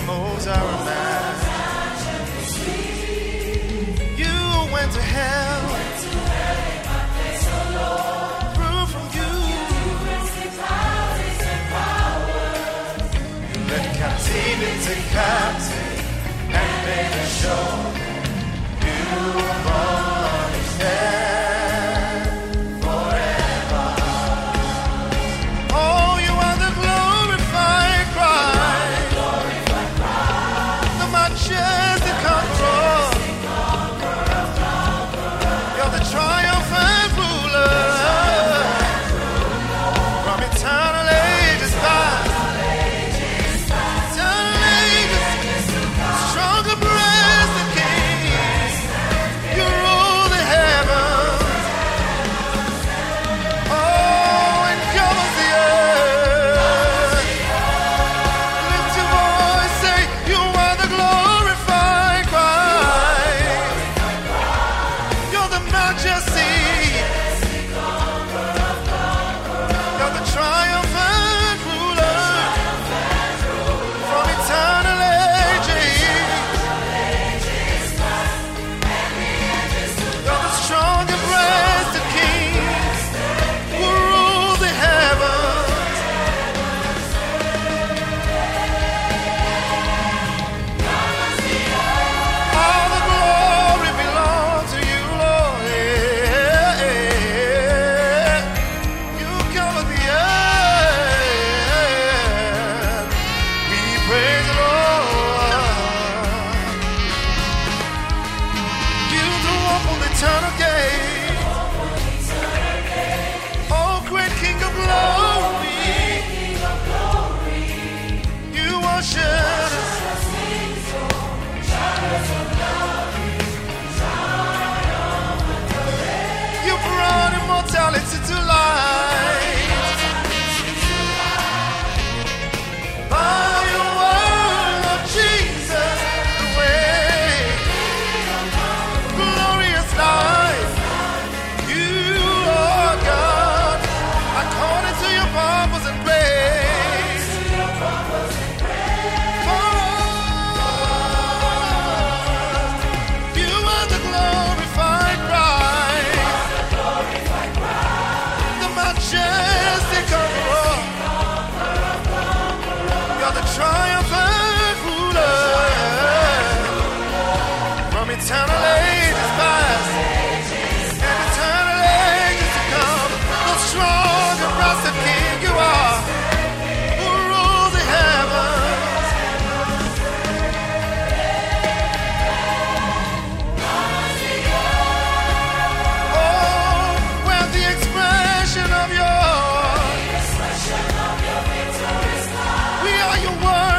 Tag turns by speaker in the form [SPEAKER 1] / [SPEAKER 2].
[SPEAKER 1] Hosanna. You went to hell. Through from you. You let captivity captive and made a show. You born stand forever. Oh, you are the glorified Christ, the majestic conqueror. You're the triumphant ruler from eternal ages past. Eternal ages, stronger breasted King. You rule the heavens. Oh, and covers the earth. Lift your voice, say, you are the glorified Christ. You're the majesty. You're the triumphant ruler from eternal ages. You're the strong and breasted King who rules the heavens. All the glory belongs to you, Lord. You cover the earth. We praise the Lord. You do open the eternal gate. Oh, great King of glory. You are shadows. You brought immortality to life. By your word of Jesus, the way, glorious life. You, Lord God, according to your purpose and grace. For us, you are the glorified Christ, the majestic conqueror. You're the triumphant ruler from eternal ages past and eternal ages to come. The strong and breasted King you are, who rules the heavens. Oh, when the expression of your we are your word.